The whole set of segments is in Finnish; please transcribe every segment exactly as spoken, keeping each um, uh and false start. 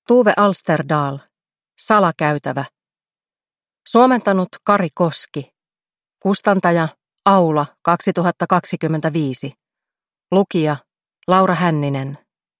Tuve Alsterdal, Salakäytävä. Suomentanut Kari Koski. Kustantaja Aula kaksituhattakaksikymmentäviisi. Lukija Laura Hänninen.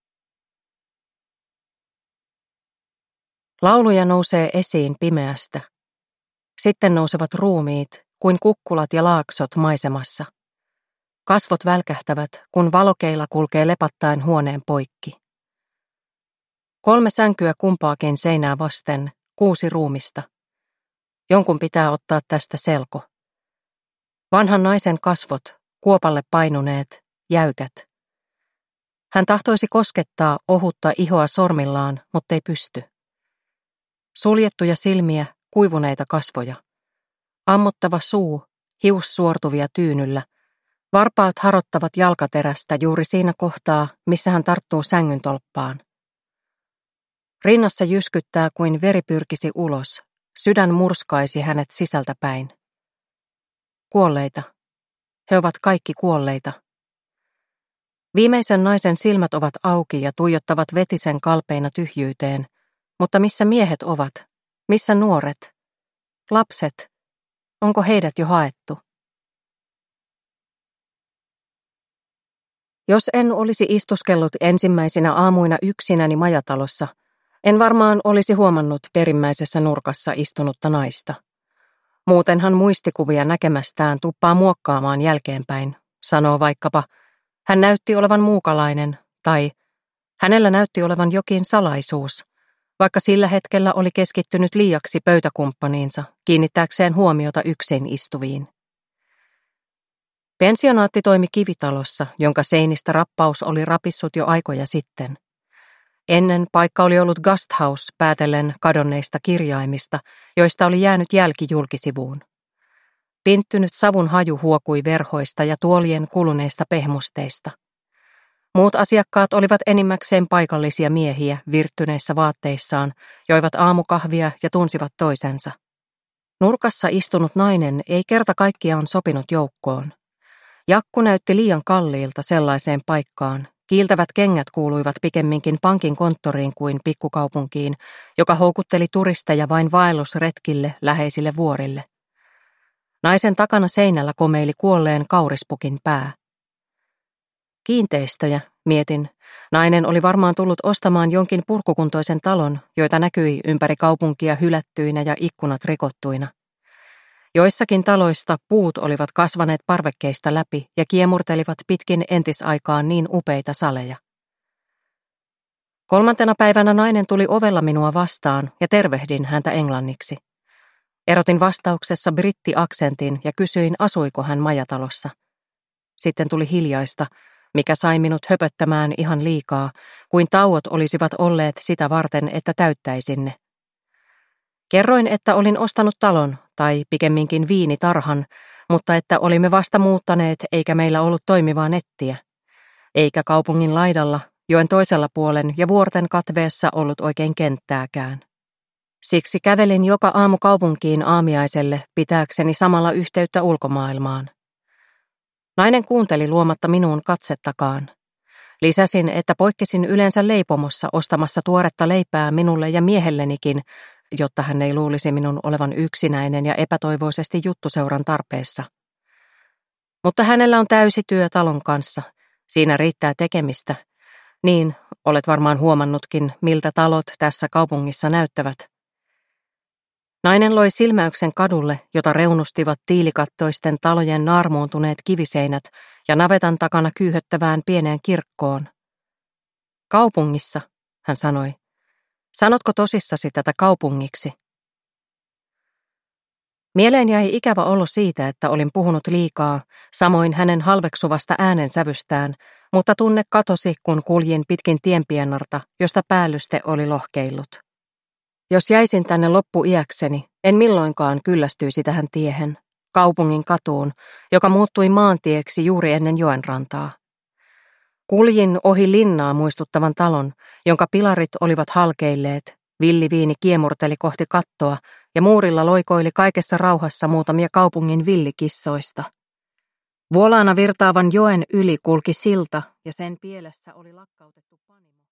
Lauluja nousee esiin pimeästä. Sitten nousevat ruumiit kuin kukkulat ja laaksot maisemassa. Kasvot välkähtävät, kun valokeila kulkee lepattaen huoneen poikki. Kolme sänkyä kumpaakin seinää vasten, kuusi ruumista. Jonkun pitää ottaa tästä selko. Vanhan naisen kasvot, kuopalle painuneet, jäykät. Hän tahtoisi koskettaa ohutta ihoa sormillaan, mutta ei pysty. Suljettuja silmiä, kuivuneita kasvoja. Ammottava suu, hius suortuvia tyynyllä. Varpaat harottavat jalkaterästä juuri siinä kohtaa, missä hän tarttuu sängyn tolppaan. Rinnassa jyskyttää kuin veri pyrkisi ulos. Sydän murskaisi hänet sisältäpäin. Kuolleita. He ovat kaikki kuolleita. Viimeisen naisen silmät ovat auki ja tuijottavat vetisen kalpeina tyhjyyteen. Mutta missä miehet ovat? Missä nuoret? Lapset? Onko heidät jo haettu? Jos en olisi istuskellut ensimmäisinä aamuina yksinäni majatalossa, en varmaan olisi huomannut perimmäisessä nurkassa istunutta naista. Muutenhan muistikuvia näkemästään tuppaa muokkaamaan jälkeenpäin, sanoo vaikkapa, hän näytti olevan muukalainen, tai hänellä näytti olevan jokin salaisuus, vaikka sillä hetkellä oli keskittynyt liiaksi pöytäkumppaniinsa, kiinnittääkseen huomiota yksin istuviin. Pensionaatti toimi kivitalossa, jonka seinistä rappaus oli rapissut jo aikoja sitten. Ennen paikka oli ollut Gasthaus päätellen kadonneista kirjaimista, joista oli jäänyt jälki julkisivuun. Pinttynyt savun haju huokui verhoista ja tuolien kuluneista pehmusteista. Muut asiakkaat olivat enimmäkseen paikallisia miehiä virttyneissä vaatteissaan, joivat aamukahvia ja tunsivat toisensa. Nurkassa istunut nainen ei kerta kaikkiaan sopinut joukkoon. Jakku näytti liian kalliilta sellaiseen paikkaan. Kiiltävät kengät kuuluivat pikemminkin pankin konttoriin kuin pikkukaupunkiin, joka houkutteli turisteja vain vaellusretkille läheisille vuorille. Naisen takana seinällä komeili kuolleen kaurispukin pää. Kiinteistöjä, mietin. Nainen oli varmaan tullut ostamaan jonkin purkukuntoisen talon, joita näkyi ympäri kaupunkia hylättyinä ja ikkunat rikottuina. Joissakin taloista puut olivat kasvaneet parvekkeista läpi ja kiemurtelivat pitkin entisaikaan niin upeita saleja. Kolmantena päivänä nainen tuli ovella minua vastaan ja tervehdin häntä englanniksi. Erotin vastauksessa brittiaksentin ja kysyin, asuiko hän majatalossa. Sitten tuli hiljaista, mikä sai minut höpöttämään ihan liikaa, kuin tauot olisivat olleet sitä varten, että täyttäisin ne. Kerroin, että olin ostanut talon, tai pikemminkin viinitarhan, mutta että olimme vasta muuttaneet eikä meillä ollut toimivaa nettiä. Eikä kaupungin laidalla, joen toisella puolen ja vuorten katveessa ollut oikein kenttääkään. Siksi kävelin joka aamu kaupunkiin aamiaiselle pitääkseni samalla yhteyttä ulkomaailmaan. Nainen kuunteli luomatta minuun katsettakaan. Lisäsin, että poikkesin yleensä leipomossa ostamassa tuoretta leipää minulle ja miehellenikin, jotta hän ei luulisi minun olevan yksinäinen ja epätoivoisesti juttuseuran tarpeessa. Mutta hänellä on täysi työ talon kanssa. Siinä riittää tekemistä. Niin, olet varmaan huomannutkin, miltä talot tässä kaupungissa näyttävät. Nainen loi silmäyksen kadulle, jota reunustivat tiilikattoisten talojen naarmuuntuneet kiviseinät ja navetan takana kyyhöttävään pieneen kirkkoon. Kaupungissa, hän sanoi. Sanotko tosissasi tätä kaupungiksi? Mieleen jäi ikävä olo siitä, että olin puhunut liikaa, samoin hänen halveksuvasta äänensävystään, mutta tunne katosi, kun kuljin pitkin tienpiennarta, josta päällyste oli lohkeillut. Jos jäisin tänne loppuiäkseni, en milloinkaan kyllästyisi tähän tiehen, kaupungin katuun, joka muuttui maantieksi juuri ennen joenrantaa. Kuljin ohi linnaa muistuttavan talon, jonka pilarit olivat halkeilleet, villiviini kiemurteli kohti kattoa ja muurilla loikoili kaikessa rauhassa muutamia kaupungin villikissoista. Vuolaana virtaavan joen yli kulki silta ja sen pielessä oli lakkautettu panimo.